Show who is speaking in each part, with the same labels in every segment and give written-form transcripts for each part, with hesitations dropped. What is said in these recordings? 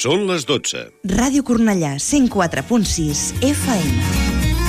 Speaker 1: Són les 12.
Speaker 2: Ràdio Cornellà, 104.6 FM.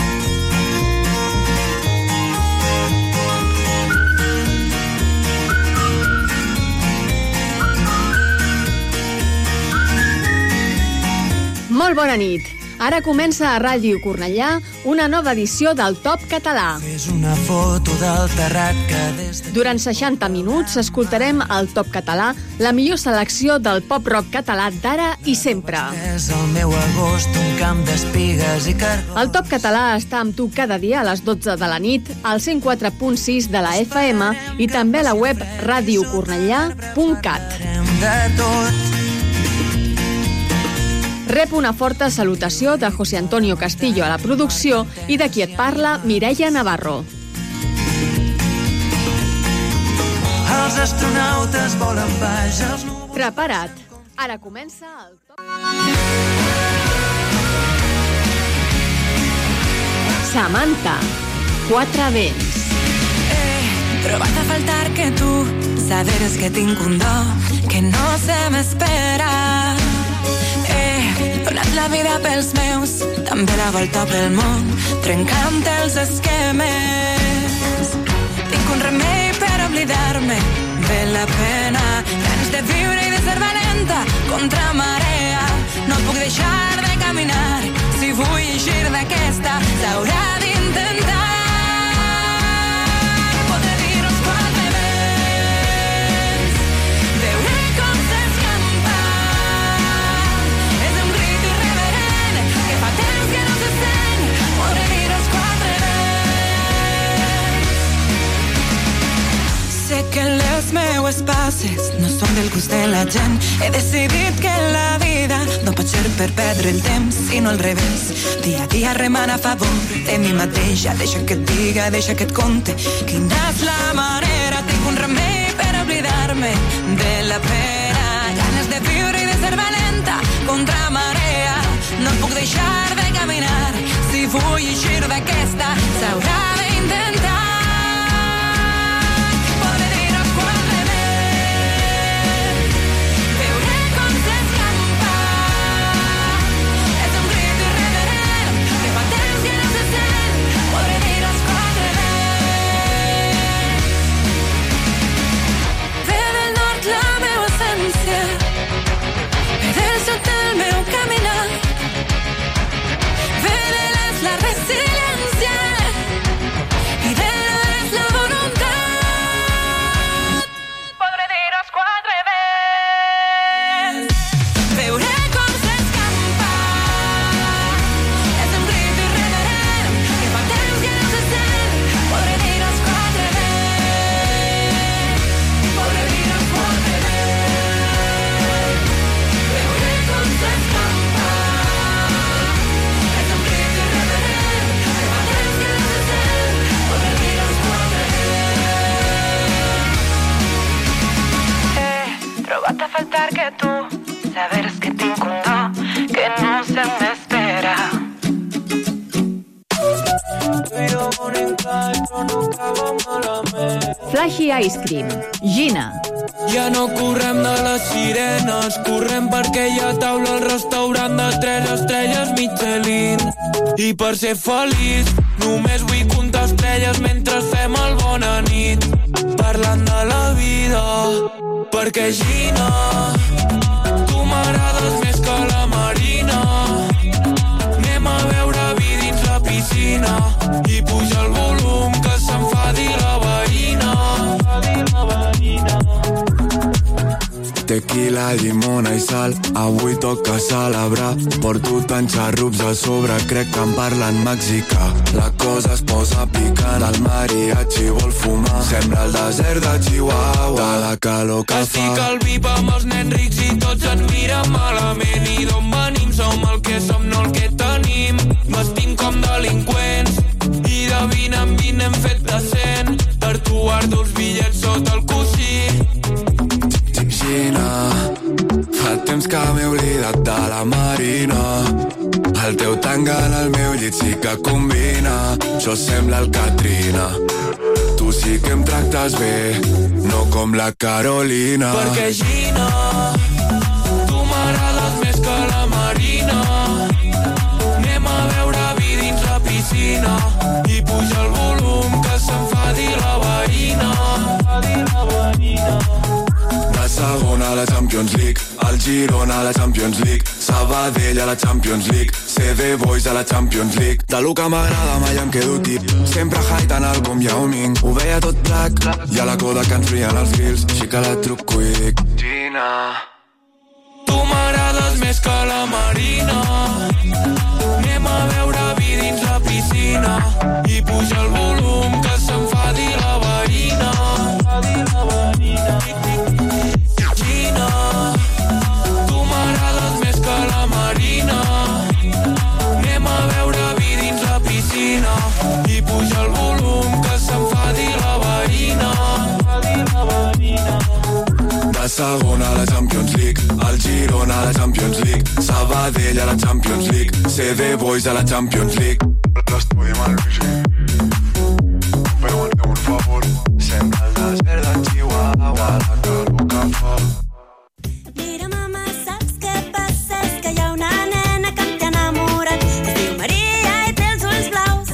Speaker 3: Molt bona nit. Ara comença a Ràdio Cornellà una nova edició del Top Català.
Speaker 4: Una foto del terrat que
Speaker 3: Durant 60 minuts escoltarem al Top Català la millor selecció del pop-rock català d'ara i sempre.
Speaker 4: És el meu agost, un camp d'espigues i cargols.
Speaker 3: El Top Català està amb tu cada dia a les 12 de la nit, al 104.6 de la FM i també a la web radiocornellà.cat.
Speaker 4: De tot.
Speaker 3: Rep una forta salutació de José Antonio Castillo a la producció i de qui et parla, Mireia Navarro.
Speaker 4: Els astronautes volen baix.
Speaker 3: Prepara't. Ara comença el Top. Samantha, Quatre vents.
Speaker 5: Trobat a faltar que tu saberes que tinc un do que no se m'espera. Donat la vida pels meus, també la volta pel món, trencant els esquemes. Tinc un remei per oblidar-me de la pena, ganes de viure i de ser valenta contra marea. No puc deixar de caminar, si vull eixir d'aquesta, s'haurà d'intentar. Podré dir els quatre vents, veure com s'escampa. És un crit irreverent que fa temps que no se sent. Podré dir els quatre vents. Sé que les meues passes no són del gust de la gent. He decidit que la vida no pot ser per perdre el temps, sinó al revés. Dia a dia remant a favor de mi mateixa. Deixa que et diga, deixa que et conte quina és la manera. Tinc un remei per oblidar-me de la pena, ganes de viure i de ser valenta contra marea. No puc deixar de caminar, si vull eixir d'aquesta, s'haurà d'intentar. Que tú saberes que tinc un do que no se m'espera.
Speaker 3: Flashy Ice Cream, Gina.
Speaker 6: Ja no correm de les sirenes, correm perquè hi ha taula al restaurant de 3 estrelles Michelin. I per ser feliç només vull comptar estrelles mentre fem el bona nit, parlant de la vida. Perquè Gina, tu m'agrades més que la Marina. Anem a veure vi dins la piscina i puja el volum que s'enfadi la veïna.
Speaker 7: Tequila, llimona i sal, avui toca celebrar. Porto tants xarrups a sobre, crec que em parlen mexicà. La cosa es posa picant, el mariachi vol fumar. Sembra el desert de Chihuahua, de la calor que fa.
Speaker 6: Estic al VIP amb els nens rics i tots ens miren malament. I d'on venim som el que som, no el que tenim. Vestim com delinqüents i de 20 en 20 hem fet de 100 per tu guardo els bitllets sota el coixí.
Speaker 7: Gina, fa temps que m'he oblidat de la Marina. El teu tanga en el meu llit sí que combina. Això sembla el Katrina. Tu sí que em tractes bé, no com la Carolina.
Speaker 6: Perquè Gina, tu m'agrades més que
Speaker 7: Champions League, el Girona a la Champions League, Sabadell a la Champions League, CD Boys a la Champions League. De lo que m'agrada mai em quedo tip, sempre high tan alt com Yao Ming. Ho veia tot black, i a la coda que ens rien els grills, així que la truc quick. Gina,
Speaker 6: tu m'agrades més que la Marina. Anem a veure vi dins la piscina i puja el volum que s'enfadi la veïna. Gina, tu m'agrades més que la Marina. Anem a veure vi dins la piscina i puja el volum que s'enfadi la veïna.
Speaker 7: De segona a la Champions League, el Girona a la Champions League, Sabadell a la Champions League, CD Boys a la Champions League. L'estudio mal Luigi, però un favor, sembra el desert de Chihuahua, la calor que fa.
Speaker 1: Mira, mama, saps què passa? És que hi ha una nena que t'ha enamorat, es diu Maria i té els ulls blaus.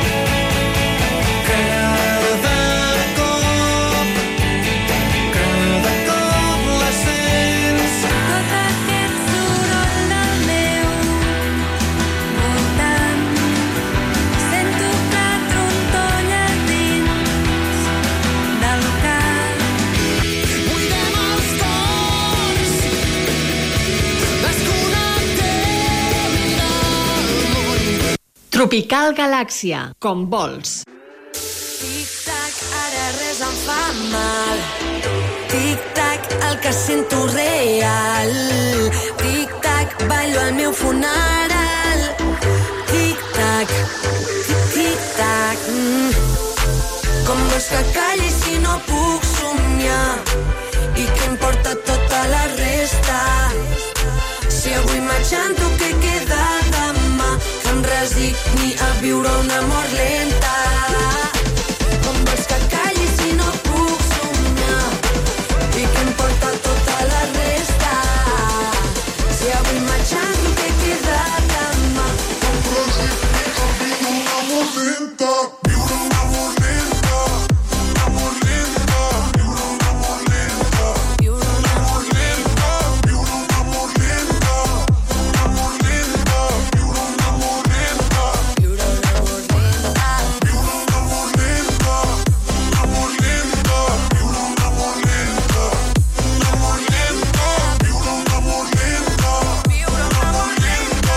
Speaker 3: Tropical Galàxia, com vols.
Speaker 5: Tic-tac, ara res em fa mal. Tic-tac, el que sento real. Tic-tac, ballo al meu funeral. Tic-tac, tic-tac. Com vols que calli si no puc somiar? I què importa tota la resta? Si avui m'aixanto, què queda demà? Que em resigni a viure un amor lenta. Com vols que calli si no puc somiar? I què importa tota la resta? Si avui m'aixanto, què queda demà? Que em resigni a viure un amor lenta. Viure un amor lenta. Un amor lenta. Viure un amor lenta. Viure un amor lenta. Viure un amor lenta. Un amor lenta. Viure un amor lenta. Viure un amor lenta. Viure un amor lenta. Un amor lenta. Viure un amor lenta. Un amor lenta. Viure un amor lenta. Viure un amor lenta.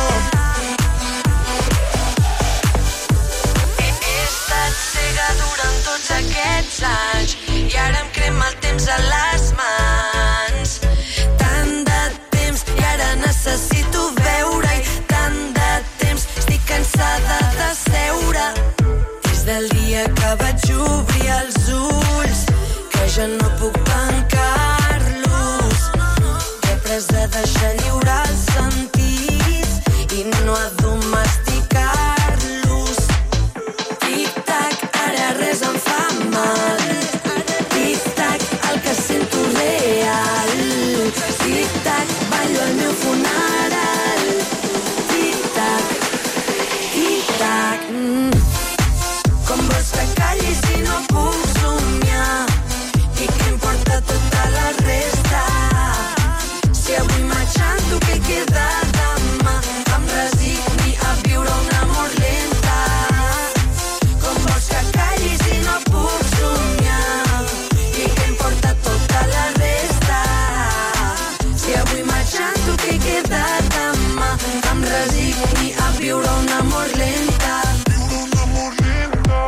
Speaker 5: He estat cega durant tots aquests anys i ara em crema el temps a les mans. Tant de temps i ara necessito veure-hi. Tant de temps estic cansada de seure. Des del dia que vaig obrir els ulls que ja no puc tancar-los. He après a deixar lliure els sentits i no a domesticar-los. Tic-tac, ara res em fa mal. Tic-tac, el que sento real. Tic-tac, ballo al meu funeral. Tic-tac, tic-tac. Com vols que calli si no puc somiar? I què importa tota la resta? Si avui m'aixanto, què queda demà? Em resigni a viure un amor lenta. Com vols que calli si no puc somiar? I què importa tota la resta? Si avui m'aixanto, què queda demà? Em resigni a viure un amor lenta. Viure un amor lenta.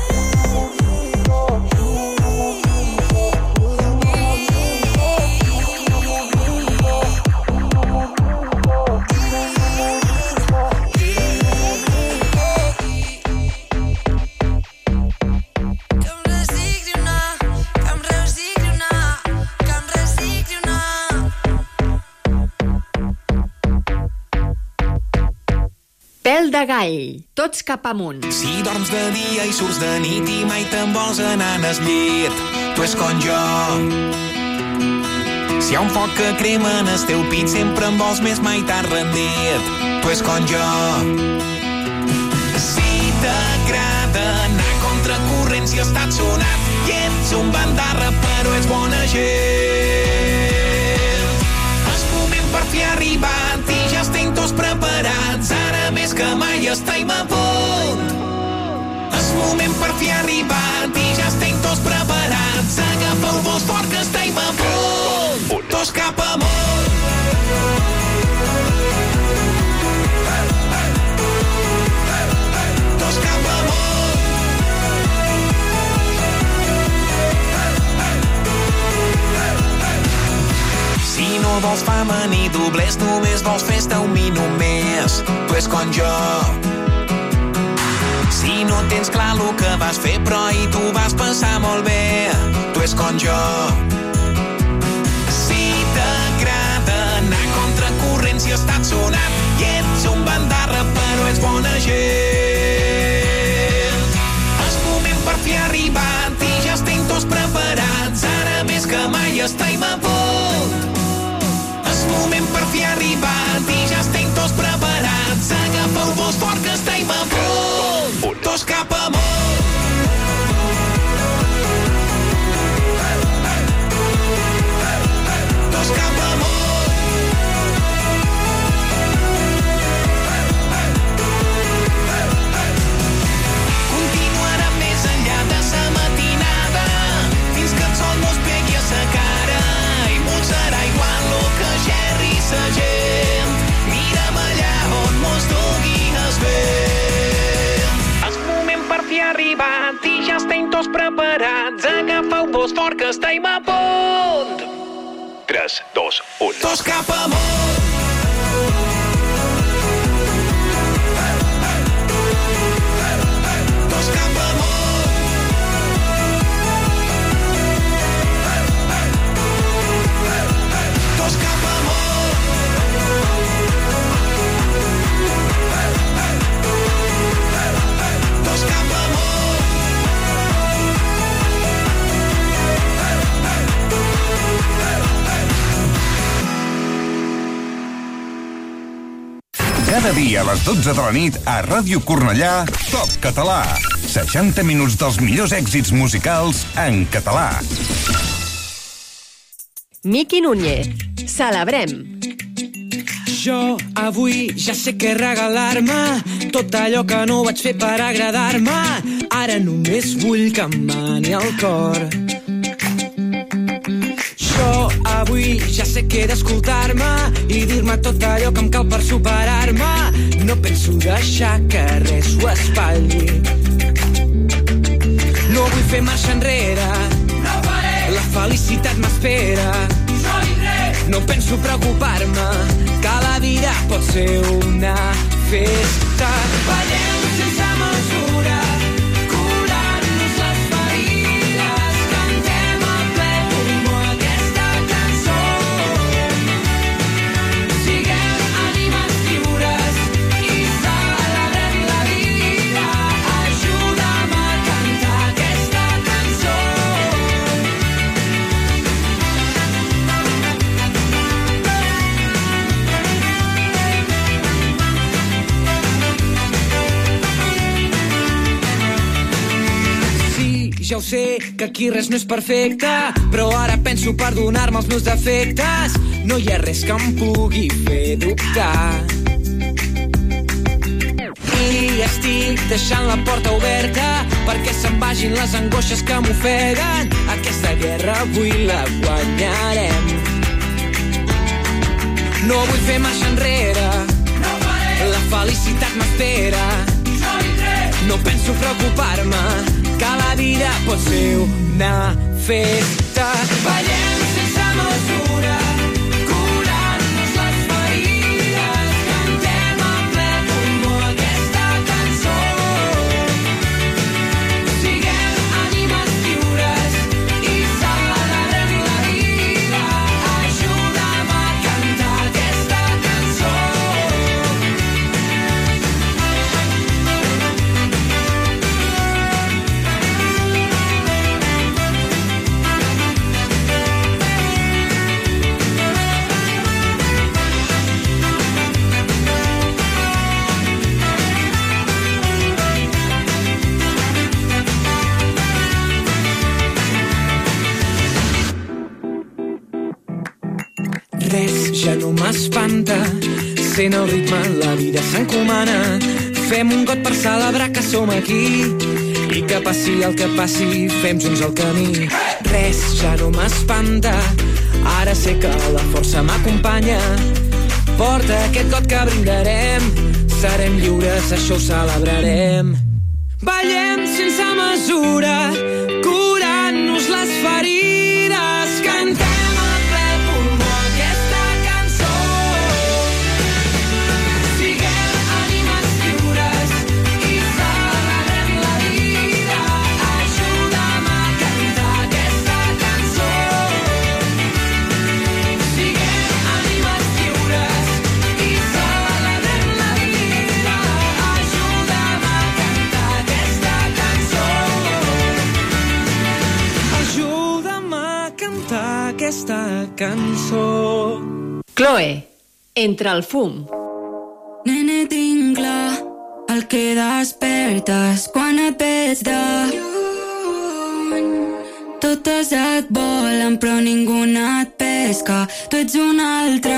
Speaker 3: Pèl de gall, tots cap amunt.
Speaker 8: Si dorms de dia i surts de nit i mai te'n vols anar al llit, tu és com jo. Si hi ha un foc que crema en el teu pit, sempre en vols més, mai t'has rendit, tu és com jo. Si t'agrada anar contra corrent, si estàs sonat i ets un bandarra, però ets bona gent. tots preparats, ara més que mai estem a punt. És moment per fi arribat i ja estem tots preparats. Agafeu-vos fort que estem a punt. Tots cap amunt. Tots cap amunt. Si no vols fama ni doblers, només vols festa un minut més. Tu és com jo. Si no tens clar el que vas fer, però ahir tu vas passar molt bé. Tu és com jo. Si t'agrada anar contra corrent, si has estat sonat i ets un bandarra, però ets bona gent. És moment per fi arribat i ja estem tots preparats. Ara més que mai estem a punt. És moment per fi arribat i ja estem tots preparats. Agafeu-vos fort que estem a punt. Tots cap amunt. Tots cap amunt. Continuarà més enllà de sa matinada fins que el sol mos pegui a sa cara i mos serà igual lo que gerri sa gent. Mira'm allà on mos dugui el vent. És moment per fi arribat i ja estem tots preparats. Agafeu-vos fort que estem a punt.
Speaker 9: 3, 2, 1.
Speaker 8: Tots cap amunt. Tots cap amunt. Tots cap amunt. Tots cap amunt.
Speaker 10: Cada dia a les 12 de la nit a Ràdio Cornellà, Top Català. 60 minuts dels millors èxits musicals en català.
Speaker 3: Miqui Núñez, celebrem.
Speaker 6: Jo avui ja sé què regalar-me, tot allò que no vaig fer per agradar-me. Ara només vull que em mani el cor. Jo avui ja sé que he d'escoltar-me i dir-me tot allò que em cal per superar-me. No penso deixar que res ho espatlli. No vull fer marxa enrere, no faré. La felicitat m'espera, jo vindré. No penso preocupar-me, que la vida pot ser una festa. Ballem sense mesura, curant-nos les ferides, cantem a ple pulmó aquesta cançó. Siguem ànimes lliures i celebrem la vida. Ajuda'm a cantar aquesta cançó. Ja ho sé, que aquí res no és perfecte, però ara penso perdonar-me els meus defectes. No hi ha res que em pugui fer dubtar. I estic deixant la porta oberta perquè se'n vagin les angoixes que m'ofeguen. Aquesta guerra avui la guanyarem. No vull fer marxa enrere, no faré. La felicitat m'espera, jo vindré. No penso preocupar-me, que la vida pot ser una festa. Ballem sense mesura, curant-nos les ferides, cantem a ple pulmó aquesta cançó. Siguem ànimes lliures i celebrem la vida. Ajuda'm a cantar aquesta cançó. Res ja no m'espanta, sent el ritme, la vida s'encomana. Fem un got per celebrar que som aquí i que passi el que passi, fem junts el camí. Res ja no m'espanta, ara sé que la força m'acompanya. Porta aquest got que brindarem, serem lliures, això ho celebrarem. Ballem sense mesura, curant-nos les ferides, cantem a ple pulmó aquesta cançó. Siguem ànimes lliures i celebrem la vida. Ajuda'm a cantar aquesta cançó. Siguem ànimes lliures i celebrem la vida. Ajuda'm a cantar aquesta cançó. Ajuda'm a cantar aquesta cançó.
Speaker 3: Chloe, entre el fum.
Speaker 5: Nene, tinc clar el que despertes quan et veig de lluny. Totes et volen però ningú et pesca, tu ets un altre.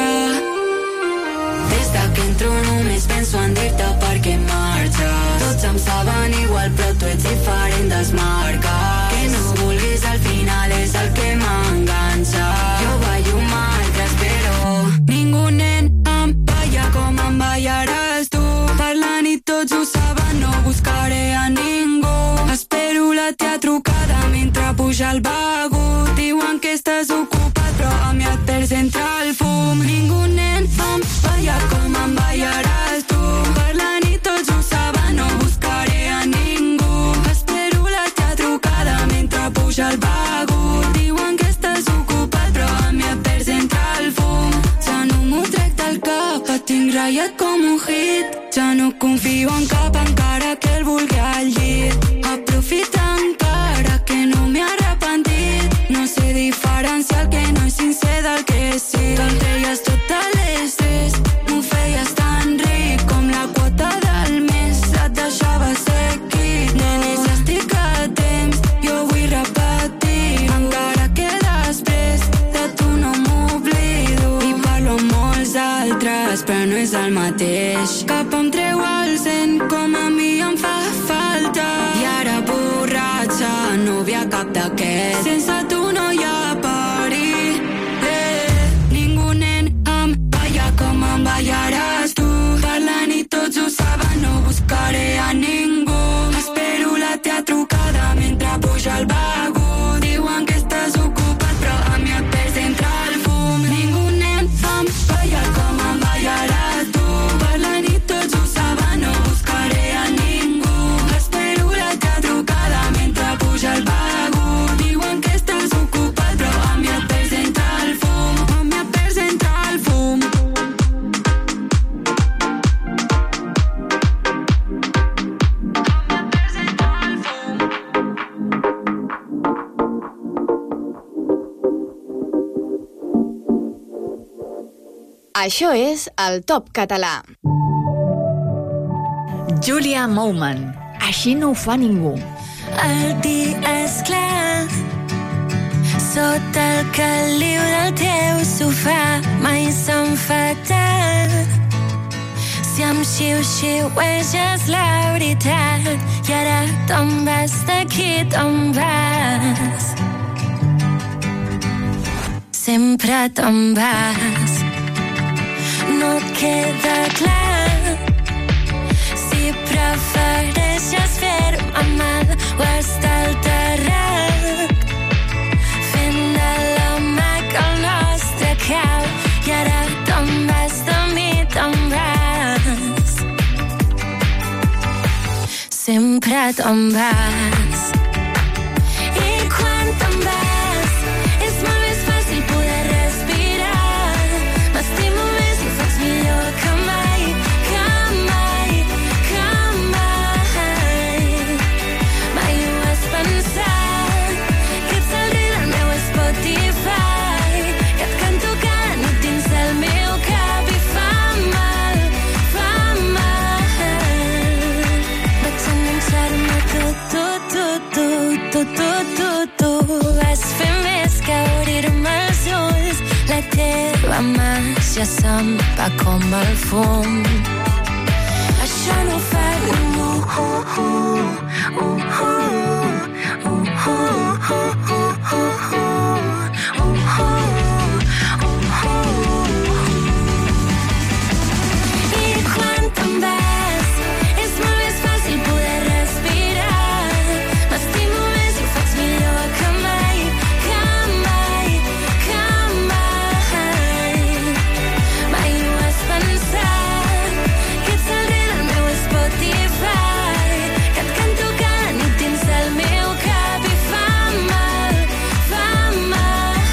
Speaker 5: Des que entro només penso en dir-te per què marxes. Tots em saben igual però tu ets diferent, desmarca. Que no vulguis al final és el que m'enganxa. Jo ballo amb altres però ningú nen em balla com em ballaràs tu. Parlant i tots ho saben, no buscaré a ningú. Espero la teva trucada mentre puja el vagut. Diuen que estàs ocupat però a mi et perds entre el fum. Ningú nen em balla com em ballaràs tu. Parlant i tots ho saben, no buscaré a ningú. Espero la teva trucada mentre puja el vagut. Diuen que estàs ocupat però a mi et perds entre el fum. Ja no m'ho trec del cap, et tinc ratllat com un hit. Ja no confio en cap encara que el vulgui al llit. Aprofita encara que no m'he arrepentit. No sé diferenciar el que no és sincer del que sí. Te'l treies tot a l'estrès, m'ho feies tan ric com la quota del mes. Et deixava ser aquí, nene, si estic a temps, jo vull repetir. Encara que després de tu no m'oblido i parlo amb molts altres, però no és el mateix. Cap em treu el sent com a mi em fa falta. I ara borratxa, no ve a cap d'aquests. Sense tu no hi ha perill. Ningú nen em balla com em ballaràs tu. Parlant i tots ho saben, no buscaré a ningú. Espero la teva trucada mentre puja el vagut. Diuen que estàs ocupat però a mi et perds entre el fum. Ningú nen em balla com em ballaràs tu. Parlant i tots ho saben, no buscaré a ningú. Espero la teva trucada mentre puja el vagut. Diuen que estàs ocupat però a mi et perds entre el fum. A mi et perds entre el fum.
Speaker 3: Això és el Top Català. Julia Mouman, així no ho fa ningú.
Speaker 1: El dia és clar, sota el caliu del teu sofà mai se'm fa tard. Si em xiu-xiueges la veritat i ara te'n vas d'aquí, te'n vas. Sempre te'n vas. No et queda clar si prefereixes fer-me mal o estar alterat fent de l'home que el nostre cau i ara te'n vas de mi, te'n vas. Sempre te'n vas. I quan te'n vas és molt més fàcil poder respirar. M'estimo més i ho faig millor que mai, que mai, que mai. Mai ho has pensat, que ets el rei del meu Spotify, que et canto cada nit dins del meu cap i fa mal, fa mal. Vaig enganxar-me tu. Vas fer més que obrir-me els ulls. La teva mà ja se'n va com el fum. Això no ho fa ningú. I quan te'n vas és molt més fàcil poder respirar. M'estimo més i ho faig millor que mai, que mai, que mai. Mai ho has pensat, que ets el rei del meu Spotify, que et canto cada nit dins del meu cap i fa mal, fa mal.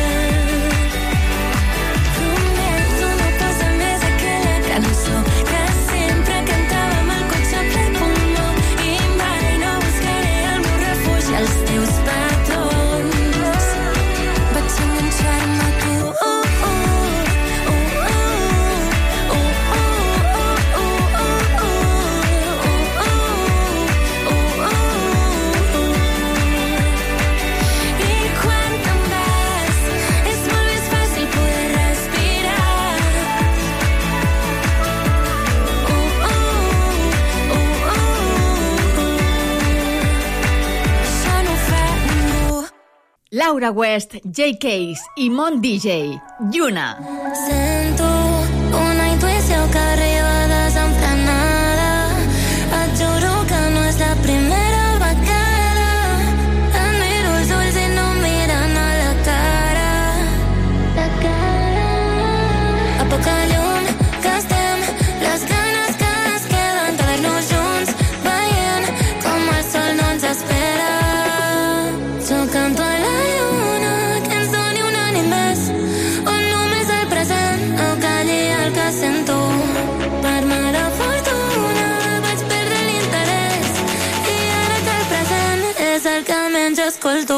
Speaker 1: Prometo no posar més aquella cançó que sempre cantàvem al cotxe ple pulmó i mai no buscaré el meu refugi als teus petons. Vaig enganxar-me a tu. I quan te'n vas és molt més fàcil poder respirar. Això no ho fa ningú.
Speaker 3: Laura West, Jay Case i Mon DJ. Lluna.
Speaker 1: Sento una intuïció que arriba desenfrenada. Et juro que no és la primera vegada. Et miro els ulls i no miren a la cara. A poca llum que estem, les ganes que es queden d'haver-nos junts, veient com el sol no ens espera. Jo canto a la lluna que ens doni un ànim més, on només el present no calli el que sento. Per mala fortuna vaig perdre l'interès i ara que el present és el que menys escolto.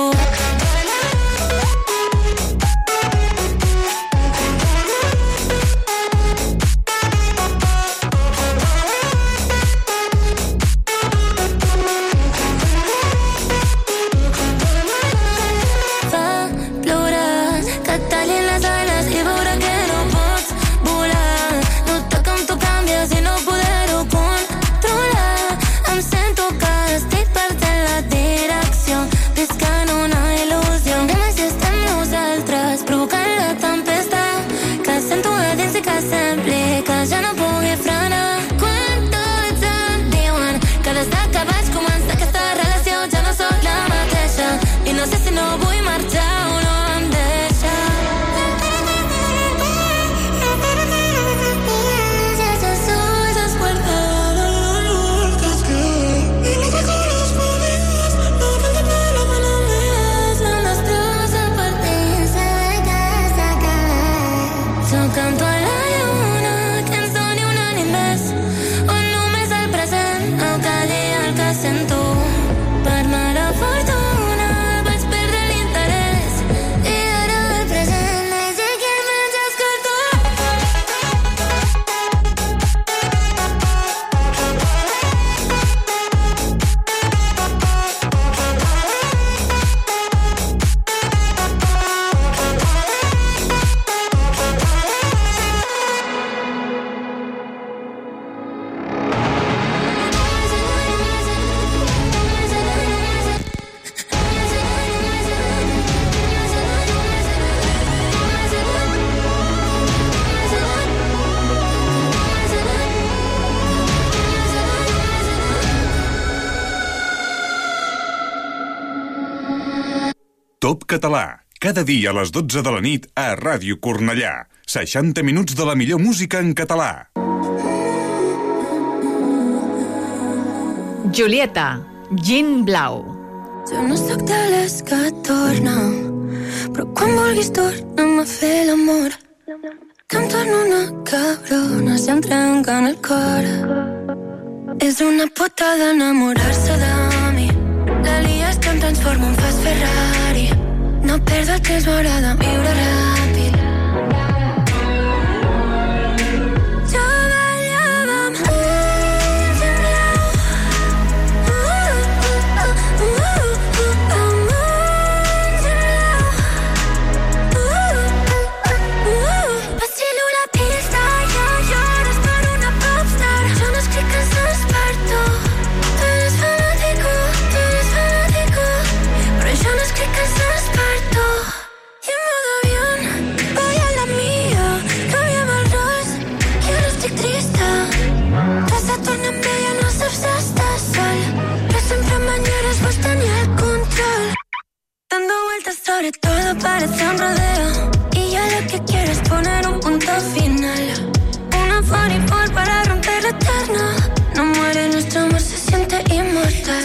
Speaker 1: Fa plorar que et tallin les ales i veure que no pots volar. Notar com tu canvies i no poder-ho controlar. Em sento que estic perdent la direcció, visc en una il·lusió. Només si estem nosaltres provocant la tempesta que sento a dins i que sembli que ja no pugui frenar. Quan tots em diuen que des que vaig començar aquesta relació ja no sóc la mateixa i no sé si no vull marxar o no em deixa. Si els ulls es guarden l'olor que es queda i no recordes molt més, no prendré la mà només. La nostra partida que s'ha acabat. Jo canto a la lluna que ens doni un ànim més, on només el present no calli el que sento. Per mala fortuna vaig perdre l'interès i ara el present és el que menys escolto.
Speaker 10: Top Català. Cada dia a les 12 de la nit a Ràdio Cornellà. 60 minuts de la millor música en català.
Speaker 3: Julieta, Gin Blau.
Speaker 1: Jo no sóc de les que tornen, però quan vulguis torna'm a fer l'amor. Que em torno una cabrona si em trenquen el cor. És una putada enamorar-se de mi. La lies que em transformo en fas Ferrari. No perdo el temps, m'agrada viure ràpid. Jo ballava amb ulls en blau. Amb ulls en blau. Vacilo la quieres poner un punto final, una voleibol para romper la eterna. No muere nuestro amor, se siente inmortal.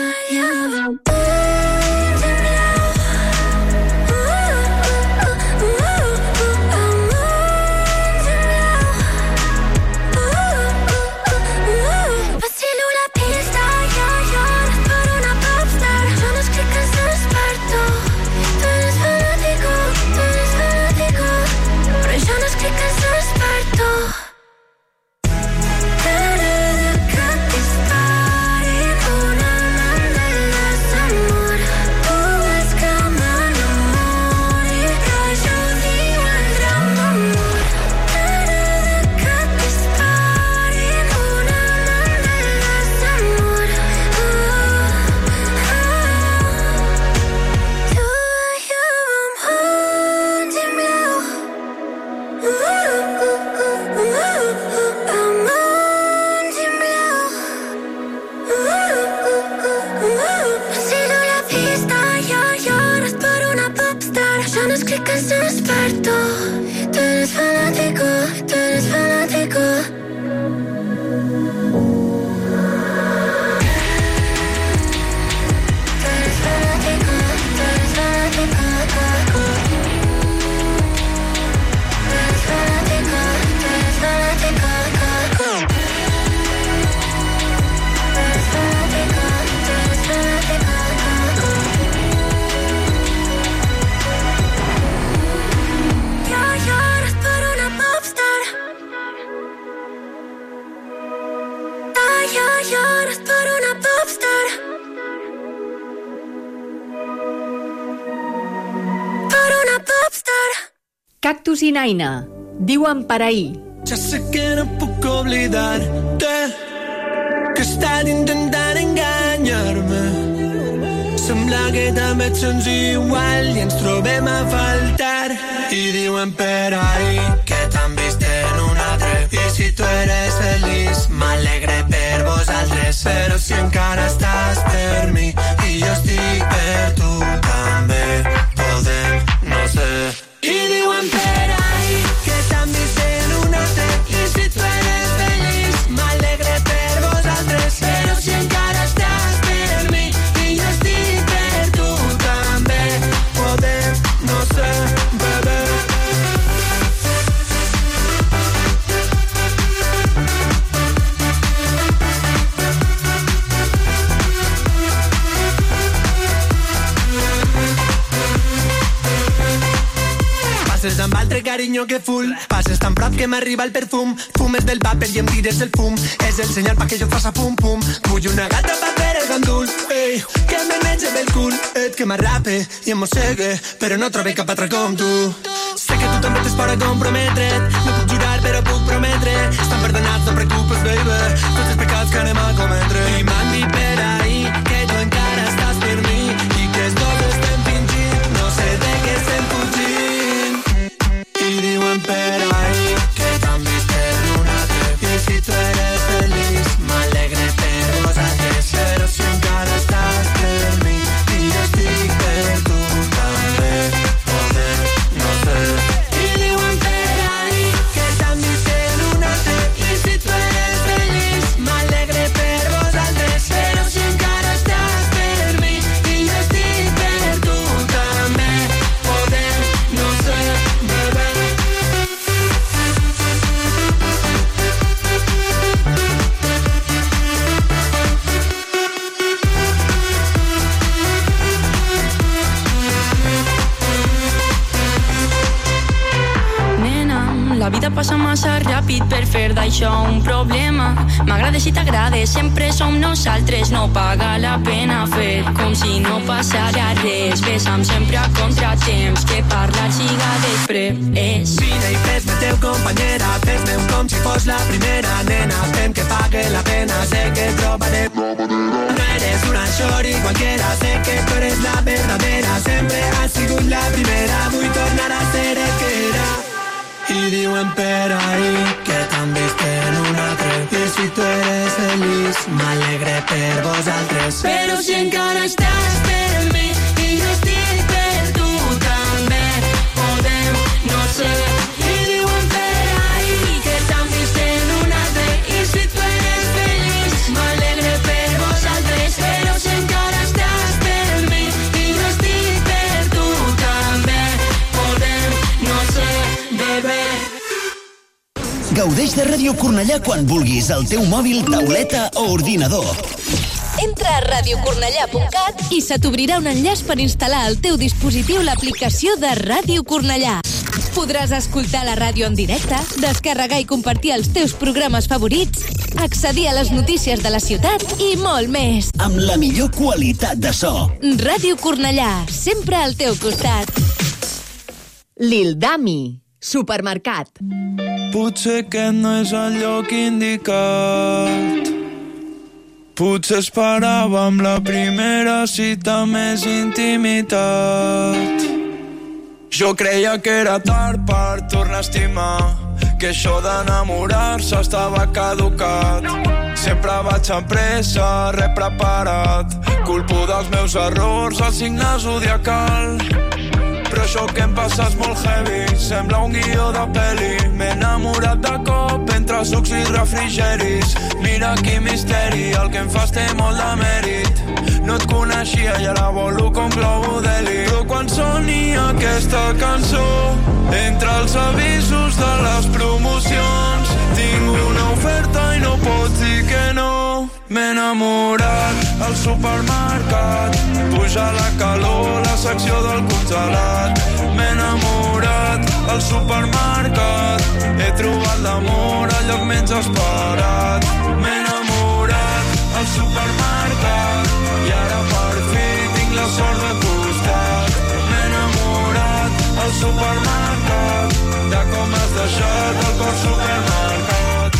Speaker 3: Cactus i Naina, diuen per ahir.
Speaker 11: Ja sé que no puc oblidar-te, que he estat intentant enganyar-me. Sembla que també et sents igual i ens trobem a faltar. I diuen per ahir que t'han vist en un altre. I si tu eres feliç, m'alegre per vosaltres. Però si encara estàs per mi i jo estic per tu també, podem, no sé. I diuen per ahí que t'han vist en un altre. I si tu eres feliç, m'alegre per vosaltres. Però si encara estàs per mi i jo estic per tu també, podem, no sé, bebé. Passes amb altre carinyo que full. Passes tan prop que m'arriba el perfum. Fumes del paper i em tires el fum. És el senyal pa que jo faça pum pum. Vull una gata pa fer el gandul. Ei, que me menja del cul. Et que m'arrape i em mossegue, però no trobe cap altre com tu. Sé que tu també t'es fora comprometre't. No puc jurar però puc prometre. Estan perdonats, no preocupes, baby. Tots els pecats que anem a cometre. I m'han dit per ahir que tu encara estàs per mi i que els dos estem fingint. No sé de què estem fugint. I diuen per ahí que t'han vist en un altre. I si tu eres feliç, m'alegre per vosaltres. Però si encara estàs per mi i jo estic per tu també, podem, no sé. I diuen per ahí que t'han vist en un altre. I si tu eres feliç, m'alegre per vosaltres. Però si encara estàs per mi i jo estic per tu també, podem, no sé, bebé.
Speaker 1: La vida passa massa ràpid per fer d'això un problema. M'agrada si t'agrada, sempre som nosaltres. No paga la pena fer com si no passara res. Besa'm sempre a contratemps, que parlar siga després.
Speaker 11: Vine i fes-me teu companyera, fes-me un com si fos la primera. Nena, fem que pague la pena, sé que trobaré. No eres una shorty cualquiera, sé que tu eres la verdadera. Sempre has sigut la primera, vull tornar a ser el que era. I diuen per ahí que t'han vist en un altre. I si tu eres feliç, m'alegre per vosaltres.
Speaker 1: Però si encara estàs per mi i jo estic per tu també, podem, no sé,
Speaker 12: Gaudeix de Ràdio Cornellà quan vulguis, al teu mòbil, tauleta o ordinador.
Speaker 13: Entra a radiocornellà.cat i se t'obrirà un enllaç per instal·lar al teu dispositiu l'aplicació de Ràdio Cornellà. Podràs escoltar la ràdio en directe, descarregar i compartir els teus programes favorits, accedir a les notícies de la ciutat i molt més.
Speaker 12: Amb la millor qualitat de so.
Speaker 13: Ràdio Cornellà, sempre al teu costat.
Speaker 3: L'Ildami, supermercat.
Speaker 6: Potser aquest no és el lloc indicat. Potser esperàvem la primera cita més intimitat. Jo creia que era tard per tornar a estimar, que això d'enamorar-se estava caducat. Sempre vaig amb pressa, res preparat, culpo dels meus errors, el signe zodiacal. Però això que em passa és molt heavy, sembla un guió de pel·li. M'he enamorat de cop entre sucs i refrigeris. Mira quin misteri, el que em fas té molt de mèrit. No et coneixia i ara volo com globo d'heli. Però quan soni aquesta cançó, entre els avisos de les promocions, tinc una oferta i no pots dir que no. M'he enamorat al supermercat, puja la calor, la secció del congelat. M'he enamorat al supermercat, he trobat l'amor al lloc menys esperat. M'he enamorat al supermercat i ara per fi tinc la sort de costat. M'he enamorat al supermercat, de com has deixat el cor supermercat.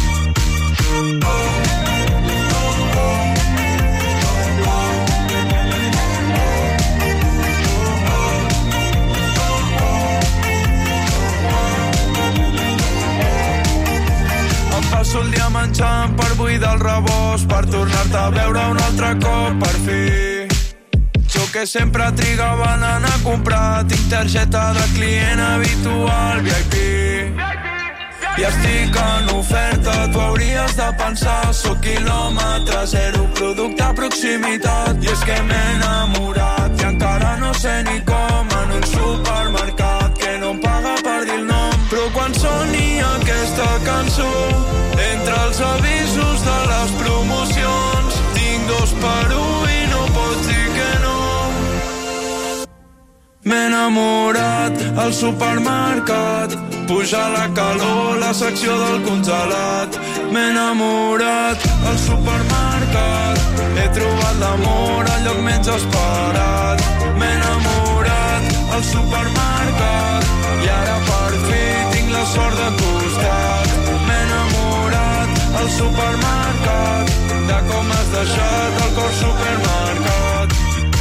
Speaker 6: Passo el dia menjant per buidar el rebost, per tornar-te a veure un altre cop, per fi. Jo que sempre trigava a anar a comprar, tinc targeta de client habitual VIP. I estic en oferta, tu hauries de pensar, sóc quilòmetre zero, producte a proximitat. I és que m'he enamorat i encara no sé ni com, en un supermercat que no em paga per dir el nom. Però quan soni aquesta cançó, entre els avisos de les promocions, tinc 2 per 1 i no pots dir que no. M'he enamorat al supermercat, puja la calor, la secció del congelat. M'he enamorat al supermercat, he trobat l'amor al lloc menys esperat. M'he enamorat al supermercat i ara per fi tinc la sort de costat. M'he enamorat al supermercat, de com has deixat el cor supermercat.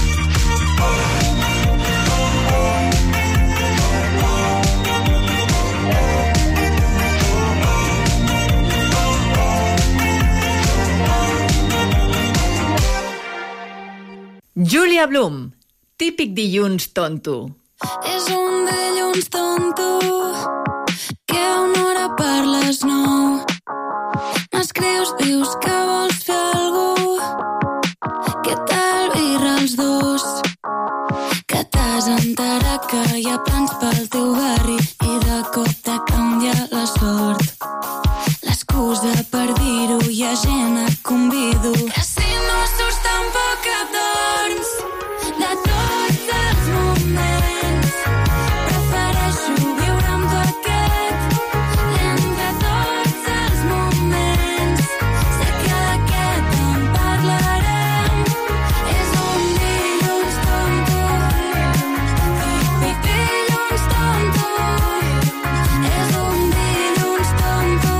Speaker 3: Júlia Blum, típic dilluns tonto.
Speaker 1: És un dilluns tonto, que a una hora per les 9 m'escrius, dius que vols fer alguna, què tal birra els dos, que t'has enterat que hi ha plans pel teu barri i de cop t'ha canviat la sort. L'excusa per dir-ho, hi ha gent, et convido, que si no surts tampoc et dorms. De tots els moments prefereixo viure amb tu aquest. Entre tots els moments sé que d'aquest en parlarem. És un dilluns tonto, típic dilluns tonto. És un dilluns tonto,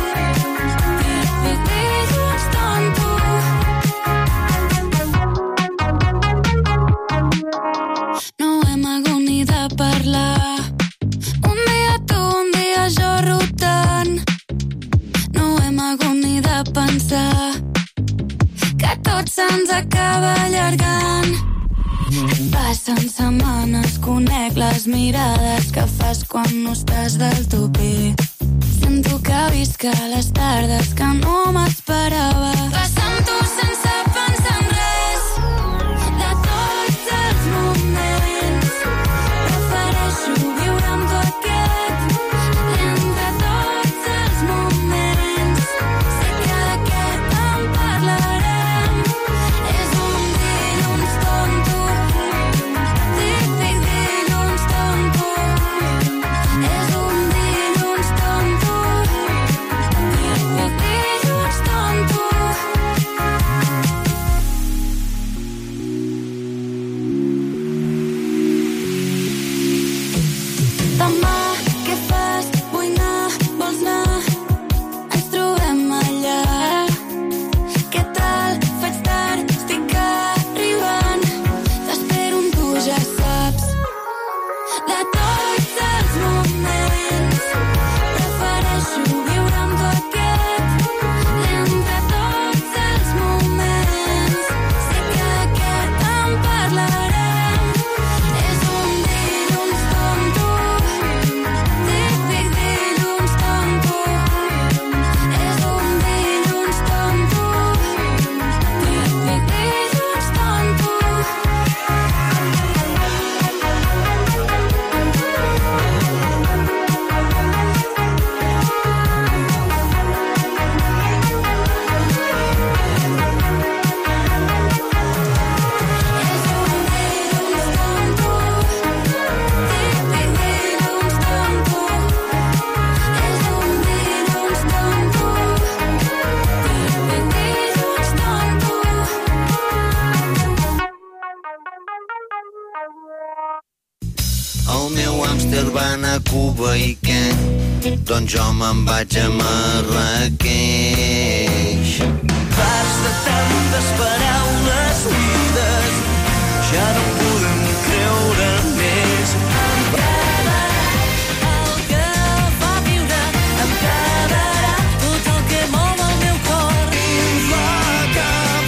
Speaker 1: típic dilluns tonto. No hem hagut ni de parlar. Un dia tu, un dia jo rotant. No hem hagut ni de pensar que tot se'ns acaba allargant. Passen setmanes, conec les mirades que fas quan no estàs del tot bé. Sento que visc a les tardes que no m'esperava. Passa amb tu sense pensar en res. De tots els moments prefereixo viure amb tu aquest. Entre tots els moments
Speaker 14: doncs jo me'n vaig a Marràqueix.
Speaker 15: Basta tantes paraules buides, ja no podem creure més.
Speaker 1: Em quedarà el que fa viure, em quedarà tot el que mou el meu cor.
Speaker 15: Dins la cap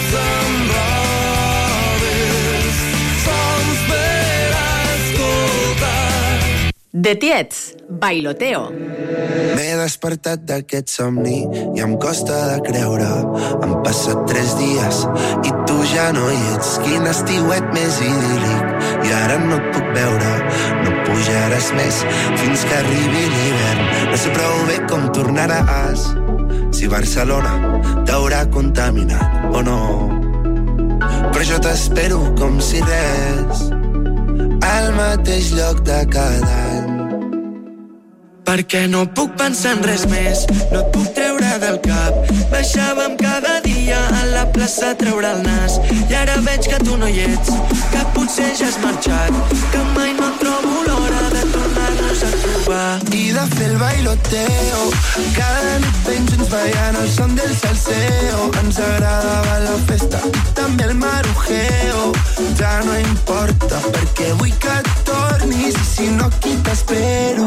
Speaker 15: s'enrodes, sols per escoltar.
Speaker 3: De Tiets, Bailoteo.
Speaker 16: M'he despertat d'aquest somni i em costa de creure. Han passat 3 dies i tu ja no hi ets. Quin estiuet més idíl·lic i ara no et puc veure. No pujaràs més fins que arribi l'hivern. No sé prou bé com tornaràs, si Barcelona t'haurà contaminat o no. Però jo t'espero com si res, al mateix lloc de cada any.
Speaker 15: Perquè no puc pensar en res més, no et puc treure del cap. Baixàvem cada dia a la plaça a treure el nas i ara veig que tu no hi ets, que potser ja has marxat, que mai no trobo l'hora de tornar-nos a trobar.
Speaker 16: I de fer el bailoteo, cada nit ben junts ballant el son del salseo. Ens agradava la festa i també el marujeo. Ja no importa perquè vull que tornis i si no aquí t'espero.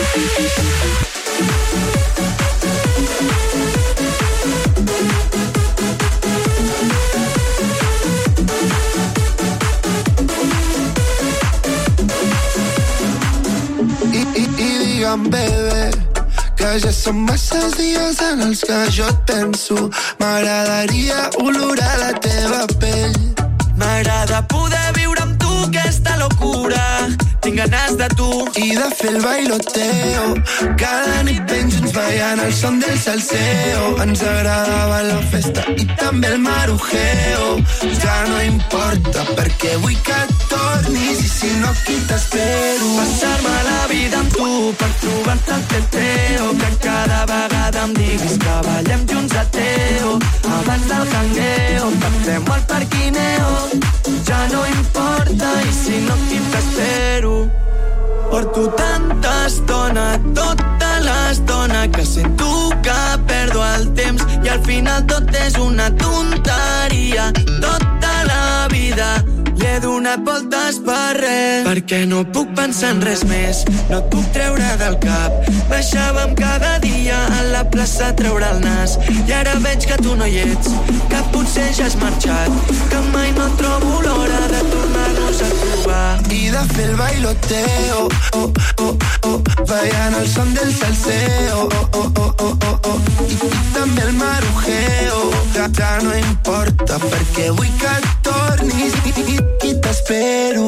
Speaker 16: I digue'm, bebè, que ja són masses dies en els que jo et penso. M'agradaria olorar la teva pell.
Speaker 15: M'agrada poder viure amb tu aquesta locura. Tinc ganes de tu
Speaker 16: i de fer el bailoteo, cada nit ben junts ballant el son del salseo. Ens agradava la festa i també el marujeo. Ja no importa perquè vull que tornis i si no aquí t'espero.
Speaker 15: Passar-me la vida amb tu per trobar-te el teteo, que cada vegada em diguis que ballem junts a Teo. Abans del jangueo passem al parquineo. Ja no importa i si no aquí t'espero. Porto tanta estona, tota l'estona, que sento que perdo el temps i al final tot és una tonteria. Tota la vida li he donat voltes per res, perquè no puc pensar en res més, no et puc treure del cap. Baixàvem cada dia a la plaça a treure el nas i ara veig que tu no hi ets, que potser ja has marxat, que mai no trobo l'hora de tornar-nos a trobar.
Speaker 16: I de fer el bailoteo, ballant el son del salseo, i també el marujeo. Ja no importa perquè vull que tornis i t'espero.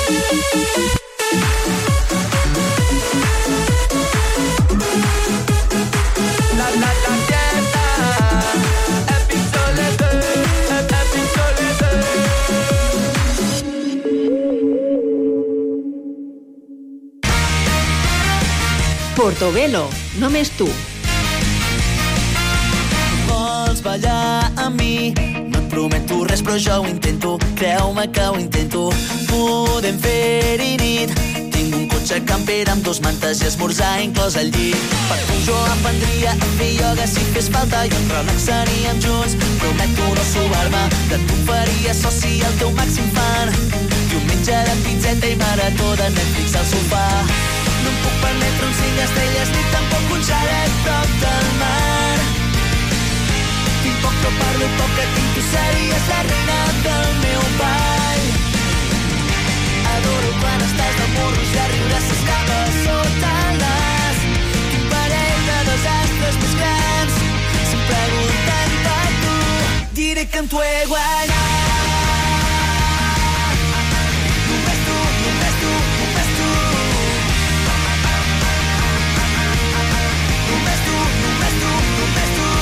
Speaker 3: Portobelo, només tu.
Speaker 15: Vols ballar amb mi? No et prometo res, però jo ho intento. Creu-me que ho intento. Podem fer-hi nit. Tinc un cotxe camper amb 2 mantes i esmorzar inclòs al llit. Per tu jo aprendria a fer ioga si fes falta i ens relaxaríem junts. Prometo no sobar-me, que tu faries soci al teu màxim fan. Diumenge de pizzeta i marató de Netflix al sofà. No em puc permetre un 5 estrelles ni tampoc un xalet prop del mar. Tinc poc però parlo poc, que tinc tu series la reina del meu ball. Adoro quan estàs de morros i a riure s'escapa sota el nas. Quin parell de 2 astres més grans, si em pregunten per tu, diré que amb tu he guanyat. Només tu, només tu, només tu. Només tu, només tu, només tu.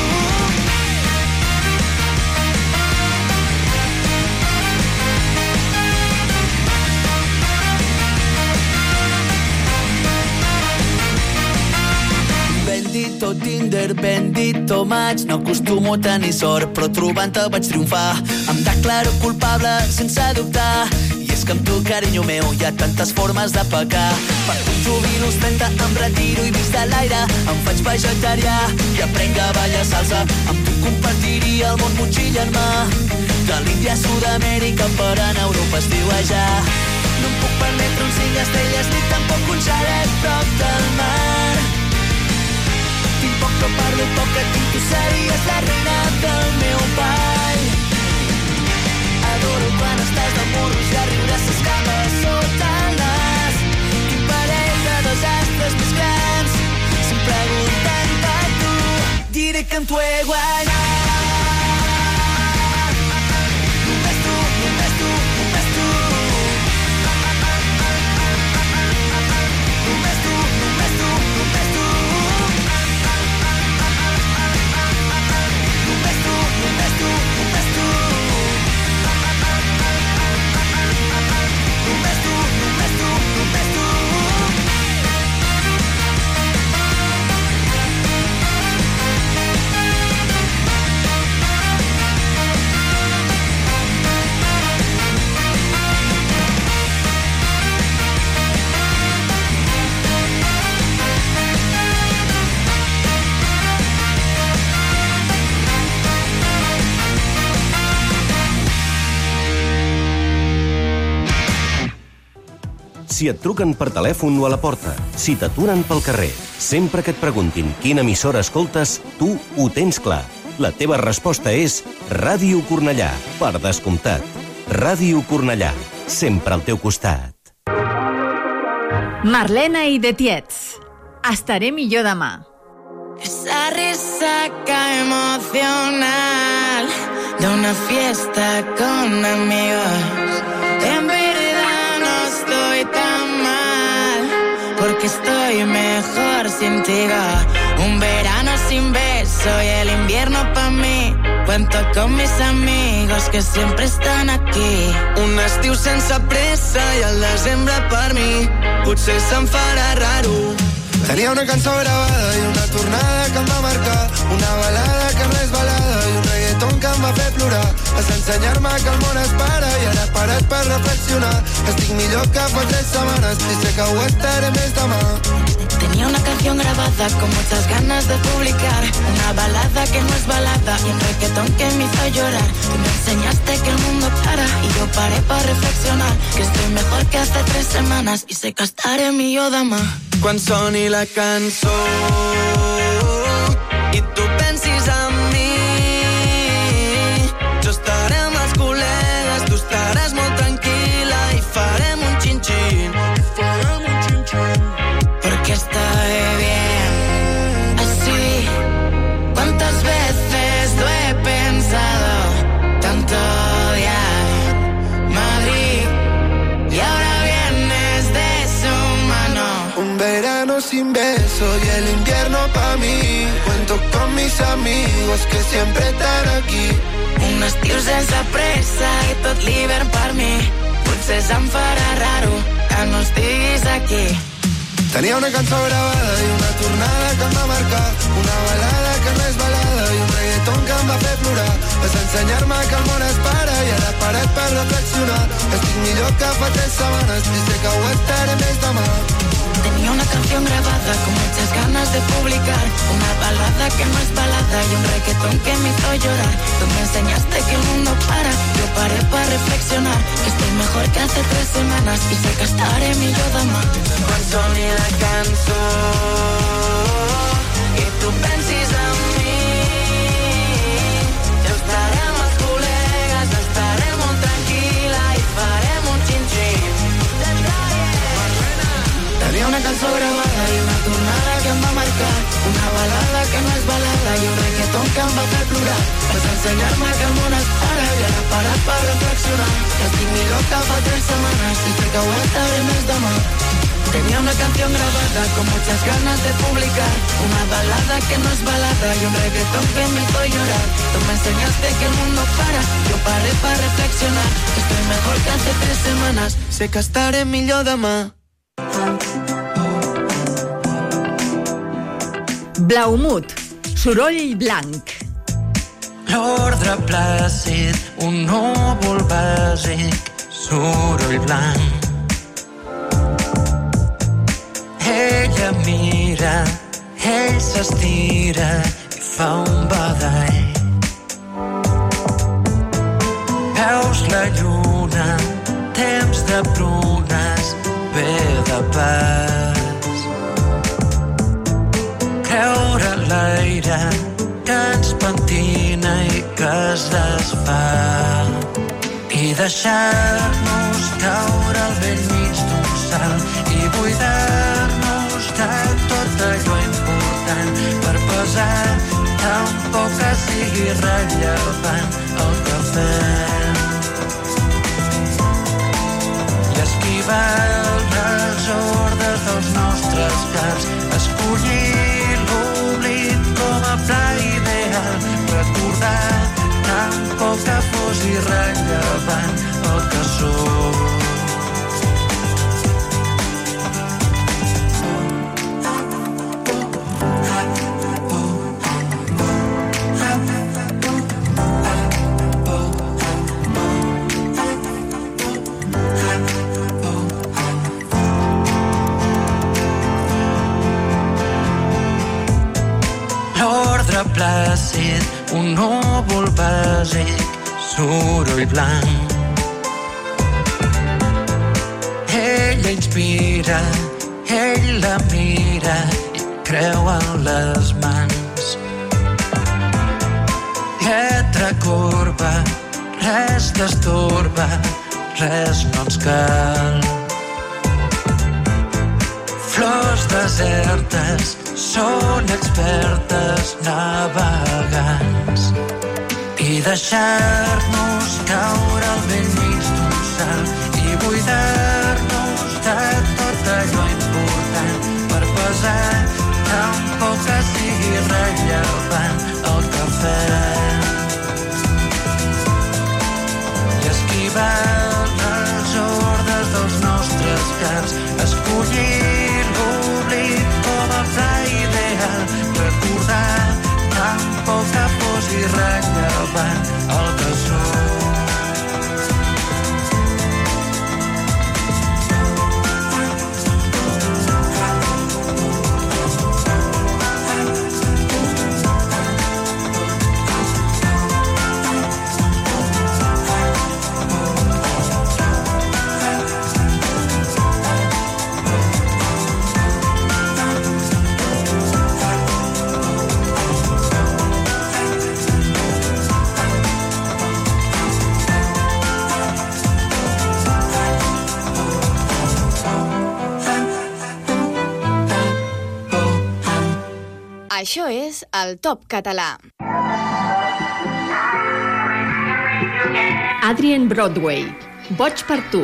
Speaker 15: Bendito Tinder, bendito maig. No acostumo a tenir sort, però trobant-te vaig triomfar. Em declaro culpable sense dubtar. I és que amb tu, carinyo meu, hi ha tantes formes de pecar. Per tu jubilo als 30, em retiro i vist de l'aire, em faig vegetarià i aprenc a ballar salsa. Amb tu compartiria el món motxilla en mà, de l'Índia a Sud-amèrica per anar a Europa estiuejar. No em puc permetre un 5 estrelles ni tampoc un xalet prop del mar. Tinc poc però parlo poc, que tinc, tu series la reina del meu ball. Adoro quan estàs de morros i a riure s'escapa sota el nas. Quin parell de desastres més grans, si em pregunten per tu, diré que en tu he guanyat. Només tu, només tu, només tu. Només tu, només tu, només tu. Només tu, només tu, només tu. Només tu, només tu, només tu.
Speaker 17: Si et truquen per telèfon o a la porta, si t'aturen pel carrer, sempre que et preguntin quina emissora escoltes, tu ho tens clar. La teva resposta és Ràdio Cornellà, per descomptat. Ràdio Cornellà, sempre al teu costat.
Speaker 3: Marlena y The Tietz. Estaré millor demà.
Speaker 5: Esa resaca emocional de una fiesta con amigos. En verdad no estoy tan mal, porque estoy mejor sin ti. Un verano sin beso y el invierno pa' mí. Cuento con mis amigos que siempre están aquí.
Speaker 15: Un estiu sense pressa i el desembre per mi potser se'm farà raro.
Speaker 16: Tenia una cançó gravada i una tornada que em va marcar, una balada que no és balada i un reggaeton que em va fer plorar. Vas ensenyar-me que el món es para i ara parat per reflexionar. Estic millor que fa 3 setmanes i sé que ho estaré més demà.
Speaker 5: Tenía una canción grabada con muchas ganas de publicar, una balada que no es balada y un reggaetón que me hizo llorar. Tú me enseñaste que el mundo para y yo paré para reflexionar, que estoy mejor que hace 3 semanas y sé que estaré millor demà.
Speaker 15: Quan soni la cançó i tu pensis en mi, jo estaré amb els col·legues, tu estaràs molt tranquil·la i farem un xin-xin.
Speaker 5: Porque estoy bien así. ¿Cuántas veces lo he pensado? Tanto odiar Madrid y ahora vienes deshumano.
Speaker 16: Un verano sin beso y el invierno pa' mí. Cuento con mis amigos que siempre están aquí.
Speaker 5: Un estiu sense pressa i tot l'hivern per mi. Potser se'm farà raro que no estiguis aquí.
Speaker 16: Tenia una cançó gravada i una tornada que em va marcar, una balada que no és balada i un reggaeton que em va fer plorar. Vas ensenyar-me que el món es para i ara parat per reflexionar. Estic millor que fa 3 setmanes i sé que ho estaré més demà.
Speaker 5: Tenía una canción grabada con muchas ganas de publicar, una balada que no es balada y un reggaetón que me hizo llorar. Tú me enseñaste que el mundo para, yo paré para reflexionar, que estoy mejor que hace 3 semanas y sé que estaré millor demà.
Speaker 15: Quan soni la cançó i tu pensis en mi, jo estaré amb els col·legues, estaré molt tranquil·la i farem un xin-xin.
Speaker 5: Tenia una cançó gravada i una tornada que em va marcar, una balada que no és balada i un reggaeton que em va fer plorar. Vas ensenyar-me que el món es para i ara parat per reflexionar, que estic millor que fa 3 setmanes i sé que ho estaré més demà. Tenía una canción grabada con muchas ganas de publicar, una balada que no es balada y un reggaetón que me hizo llorar. Tú me enseñaste que el mundo para, yo paré para reflexionar, que estoy mejor que hace 3 semanas,
Speaker 15: sé que estaré millor demà.
Speaker 3: Blaumut, soroll blanc.
Speaker 4: L'ordre plàcid, un núvol bàsic,
Speaker 15: soroll blanc. Ella mira, ell s'estira i fa un badall. Veus la lluna, temps de prunes, ve de pas. Creure l'aire que ens pentina i que es desfà. I deixar-nos caure al vell mig d'un salt i buidar-nos de tot allò important per pesar tan poc que sigui rellevant el que fem. I esquivar les hordes dels nostres caps, escollir l'oblit com a pla ideal, recordar tan poc que fos irrellevant el que som. L'ordre plàcid, un núvol bàsic, soroll blanc. Ella inspira, ell la mira i creu en les mans. Lletra corba, res t'estorba, res no ens cal. Flors desertes, són expertes navegants. I deixar-nos caure al vell mig d'un salt i buidar-nos de tot allò important per pesar tan poc que sigui rellevant el que fem. I esquivar les hordes dels nostres caps, escollir l'oblit com a pla ideal, recordar tan poc que fos irrellevant el que som.
Speaker 3: Això és el Top Català. Adrien Broadway, Boig per tu.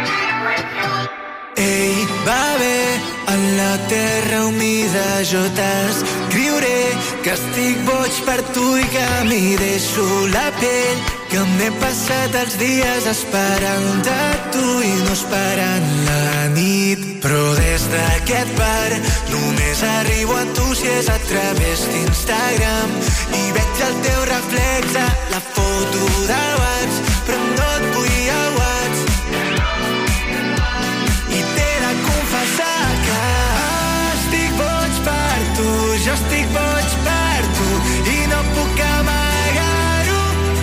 Speaker 15: Ei, va bé, en la terra humida jo t'escriuré que estic boig per tu i que m'hi deixo la pell, que m'he passat els dies esperant de tu i no esperant la nit. Però des d'aquest bar només arribo a tu si és a través d'Instagram i veig el teu reflex a la foto de WhatsApp, però no et vull a WhatsApp. I t'he de confessar que estic boig per tu, jo estic boig per tu i no puc amagar-ho.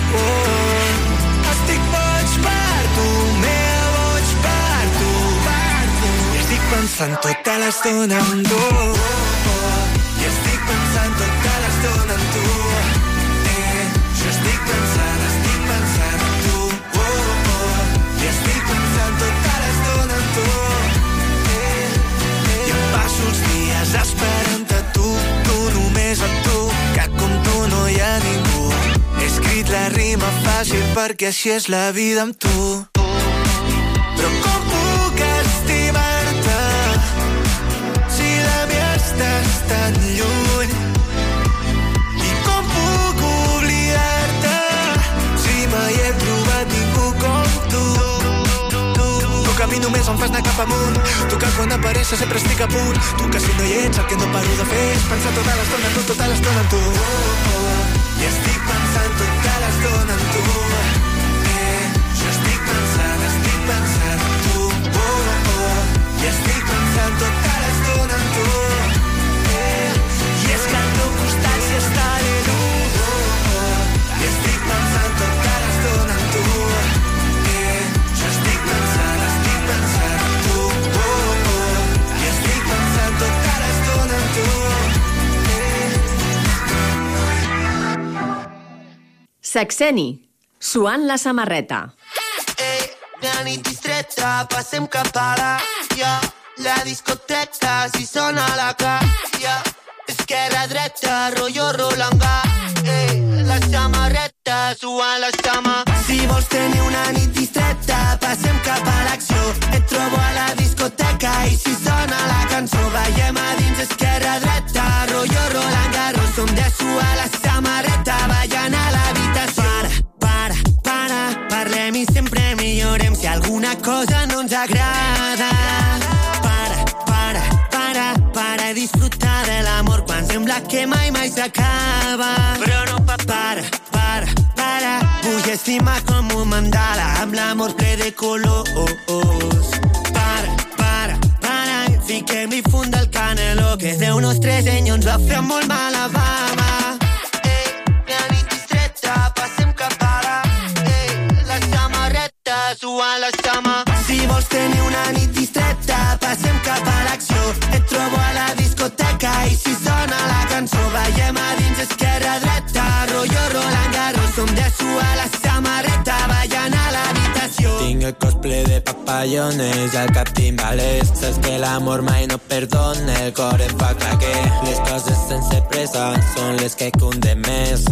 Speaker 15: Estic boig per tu, mega boig per tu, i estic pensant tota l'estona en tu. I estic pensant tota l'estona en tu. Jo estic pensant en tu. I estic pensant tota l'estona en tu. I em passo els dies esperant a tu, tu només a tu, que com tu no hi ha ningú. He escrit la rima fàcil perquè així és la vida amb tu. Però com puc estimar-te si de mi estàs tan lluny? I com puc oblidar-te si mai he trobat ningú com tu? Tu que a mi només em fas anar cap amunt, tu que quan apareixes sempre estic a punt, tu que si no hi ets el que no paro de fer és pensar tota l'estona en tu, tota l'estona en tu. I estic pensant tota l'estona en tu. Jo estic pensant
Speaker 3: Sexeni, suant la samarreta.
Speaker 11: La nit distreta, passem cap a la discoteca, si sona la calla, esquerra, dreta, rotllo Rolanga, la samarreta, suant la sama. Si vols tenir una nit distreta, passem cap a l'acció, et trobo a la discoteca i si sona la cançó, ballem a dins, esquerra, dreta, rotllo Roland Garros, som de suar la samarreta, ballant a l'habitació. Para, parlem i sempre millorem si alguna cosa no ens agrada. Para disfrutar de l'amor quan sembla que mai s'acaba. Però no para, vull estimar com un mandala amb l'amor ple de colors. Para, fiquem-li funda al caneló que de unos 3 anys ens va fer molt mal a Bama. La nit distreta, passem cap a la samarreta, suant la sama. Si vols tenir una nit distreta, passem cap a l'acció, et trobo a la discoteca i si sona la cançó, ballem a dins, esquerra, dreta, rotllo Roland Garros, som de suar la samarreta, ballant a l'habitació.
Speaker 18: Tinc el cos ple de papallones, al cap timbales, saps que l'amor mai no perdona, el cor em fa claquer, les coses sense pressa són les que cunden més.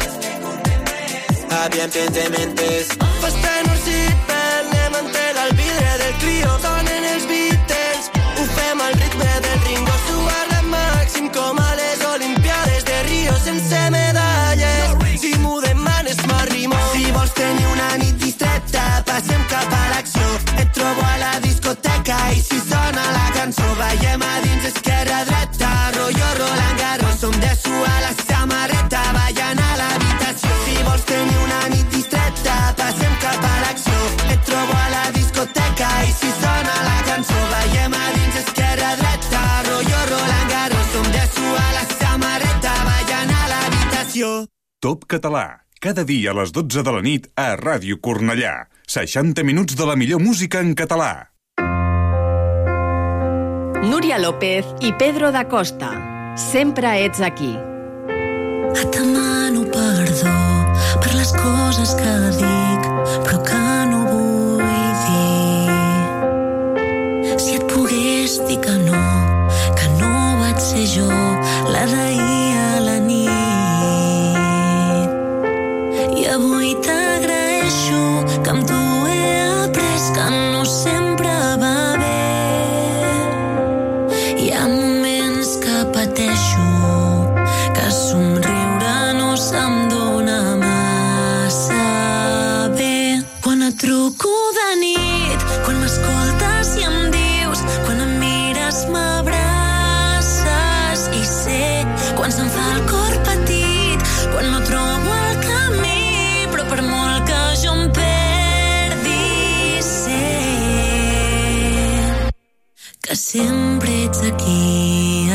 Speaker 18: Aviam pensamentes.
Speaker 11: Fasten un seatbelt, anem entel al vidre del Clio, sonen els Beatles, ho fem al ritme del Ringo, suar al màxim com a les Olimpiades de Rio sense medalles, si m'ho demanes m'arrimo. Si vols tenir una nit distreta, passem cap a l'acció, et trobo a la discoteca i si sona la cançó, ballem a dins, esquerra, dreta, rotllo Roland Garros, som de suar la samarreta, ballant a l'habitació. Si vols tenir una nit distreta, passem cap a l'acció, et trobo a la discoteca i si sona la cançó, ballem a dins, esquerra, dreta, rotllo Roland Garros, som de suar la samarreta, ballant a l'habitació.
Speaker 10: Top Català, cada dia a les 12 de la nit a Ràdio Cornellà. 60 minuts de la millor música en català.
Speaker 3: Núria López i Pedro da Costa. Sempre ets aquí.
Speaker 1: Et demano perdó per les coses que dic, però que no vull dir. Si et pogués dir que no vaig ser jo la d'ahir a la nit. I avui t'agraeixo que amb tu he après que no sempre va bé. Hi ha moments que pateixo, que somriure no se'm dona massa bé. Quan et truco de nit, quan m'escoltes i em dius, quan em mires m'abraces i sé quan se'm fa el cor petit, quan no trobo el camí, però per molt que jo em perdi sé que sempre ets aquí,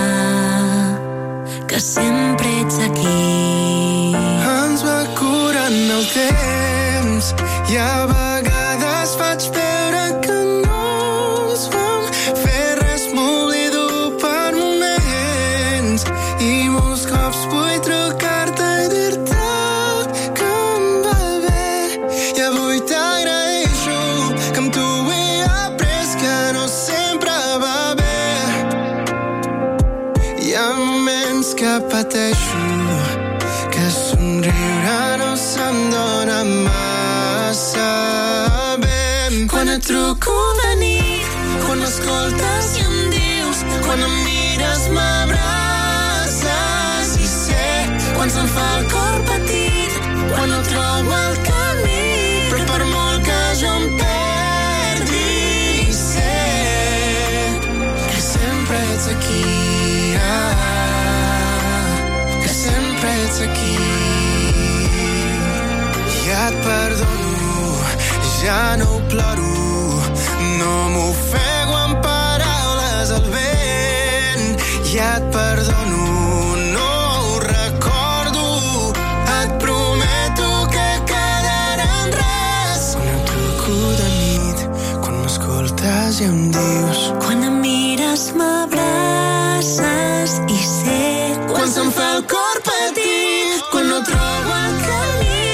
Speaker 1: que sempre ets aquí.
Speaker 11: Ens va curant el temps i a vegades faig veure que no ens vam fer res, m'oblido per moments i molts cops vull trucar-te i dir-te que em va bé. I avui t'agraeixo que amb tu he après que no sempre va bé. Hi ha moments que pateixo, que somriure no se'm dona massa bé. Quan et truco de nit, quan m'escoltes i em dius, quan em mires m'abraces i sé quan se'm fa el cor petit, quan no trobo el camí, però per molt que jo em perdi sé que sempre ets aquí, que sempre ets aquí. Ja et perdono, ja no ho ploro, no m'ofego amb paraules al vent. Ja et perdono, no ho recordo, et prometo que quedarà en res. Quan et truco de nit, quan m'escoltes i em dius, quan em mires m'abraces i sé quan se'm fa el cor petit, quan no trobo el camí,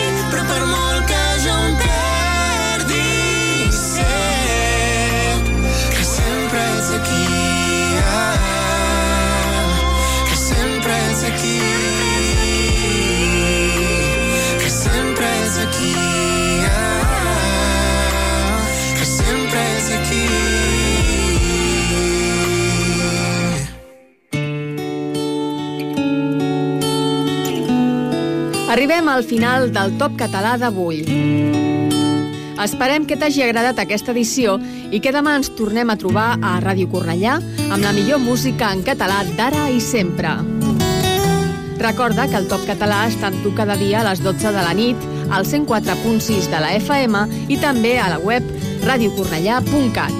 Speaker 3: Arribem al final del Top Català d'avui. Esperem que t'hagi agradat aquesta edició i que demà ens tornem a trobar a Ràdio Cornellà amb la millor música en català d'ara i sempre. Recorda que el Top Català està amb tu cada dia a les 12 de la nit, al 104.6 de la FM i també a la web radiocornellà.cat.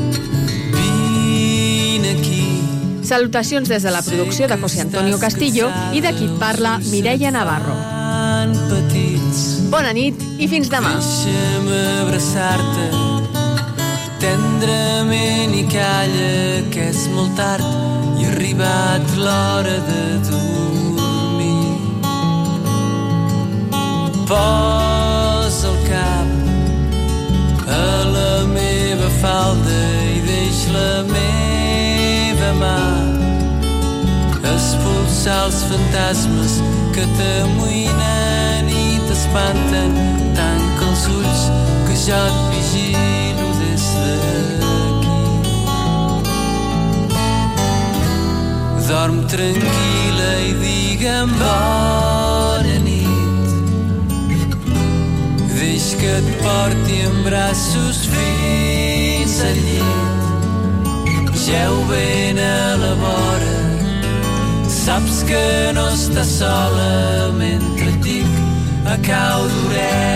Speaker 3: Salutacions des de la producció de José Antonio Castillo i de qui et parla, Mireia Navarro. Bona nit i fins demà.
Speaker 18: Deixa'm abraçar-te tendrament i calla que és molt tard i ha arribat l'hora de dormir. Posa el cap a la meva falda i deix la meva mà expulsar els fantasmes que t'amoïnen i t'espanten. Tanca els ulls que jo et vigilo des d'aquí. Dorm tranquil·la i digue'm bona nit. Deix que et porti en braços fins al llit. Jeu ben a la vora, saps que no estàs sola mentre tinc a cau d'orella